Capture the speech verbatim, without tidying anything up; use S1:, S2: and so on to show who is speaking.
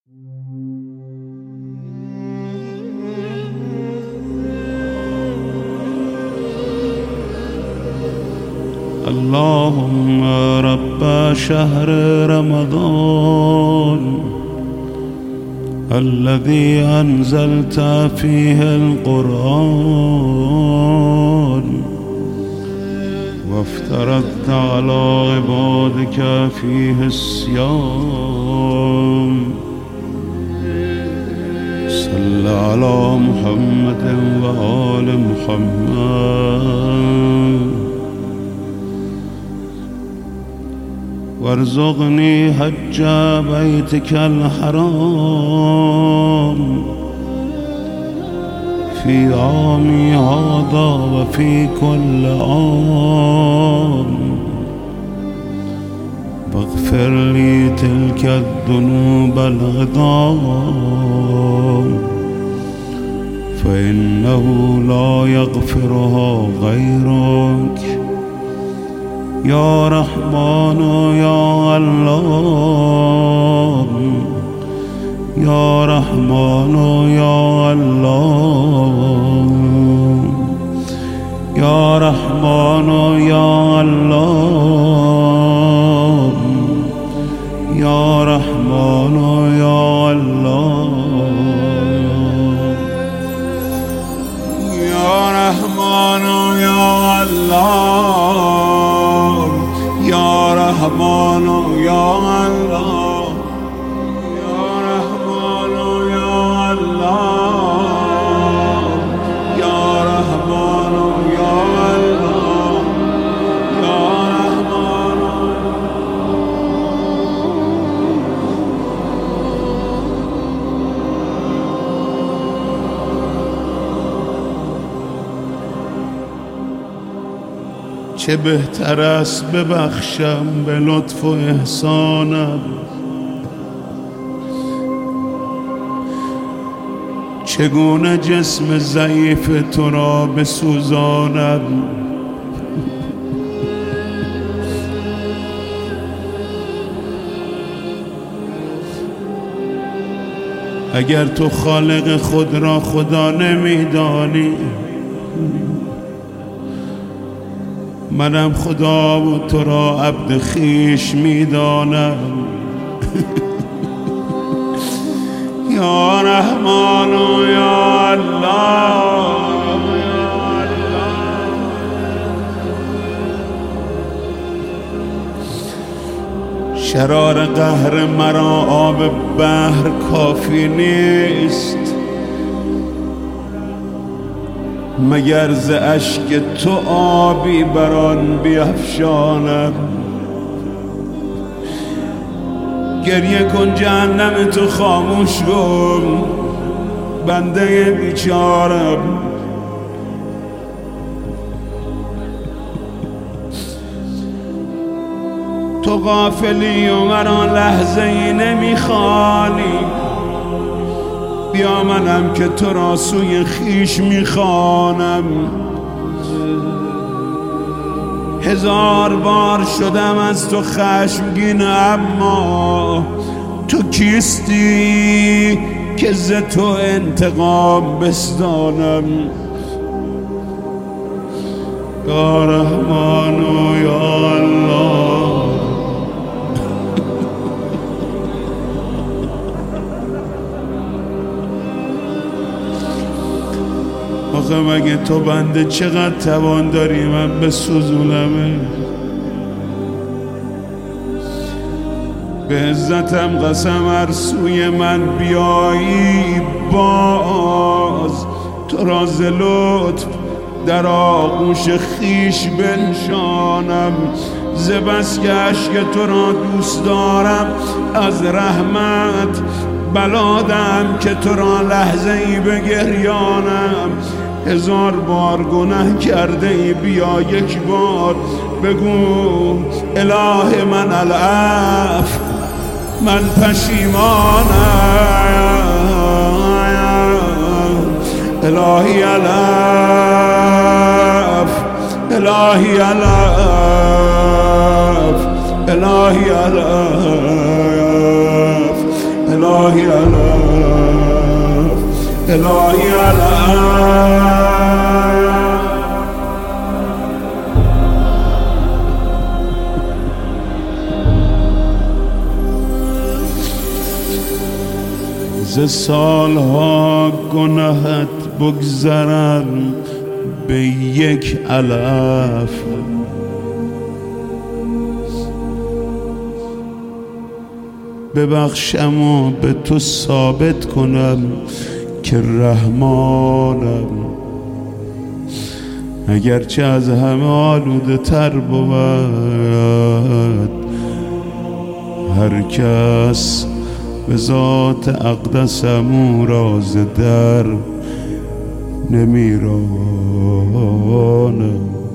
S1: اللهم رب شهر رمضان الذي أنزلت فيه القرآن وافترضت على عبادك فيه الصيام صل على محمد وآل محمد وارزقني حج بيتك الحرام في عامي هذا وفي كل عام واغفر لي تلك الذنوب العظام فإنه لا يغفرها غيرك يا رحمن يا الله يا رحمن يا الله يا رحمن يا الله يا رحمن يا الله يا رحمن يا الله يا رحمن يا الله يا رحمن يا الله يا رحمن يا الله يا رحمن چه بهتر است ببخشم به لطف و احسانم، چگونه جسم ضعیف تو را بسوزانم. اگر تو خالق خود را خدا نمی‌دانی، منم خدا و تو را عبد خویش می‌دانم. یا رحمان و یا الله یا الله، شرار قهر مرا آب بحر کافی نیست، مگر ز اشک تو آبی بران بیفشانم. گریه کن جهنم تو خاموش کن، بنده بیچارم. تو غافلی و مرا لحظه ای نمیخوانی، بیا منم که تو را سوی خویش میخوانم. هزار بار شدم از تو خشمگین، اما تو کیستی که ز تو انتقام بستانم. یا رحمان و یا الله، آخه مگه تو بنده چقدر توان داری من بسوزونمه؟ به عزتم قسم هر سوی من بیایی باز، تو را ز لطف در آغوش خویش بنشانم. ز بس که اشک تو را دوست دارم، از رحمت بلادم که تو را لحظه ای بگریانم. هزار بار گناه کرده ای، بیا یک بار بگو اله من العفو، من پشیمانم. الهی العفو، الهی العفو، الهی العفو، الهی العفو. ز سالها گناهت بگذرم به یک علف، ببخشم و به تو ثابت کنم که رحمانم. اگرچه از همه آلوده تر بود، هر کس به ذات اقدسم او را ز در نمیرانم.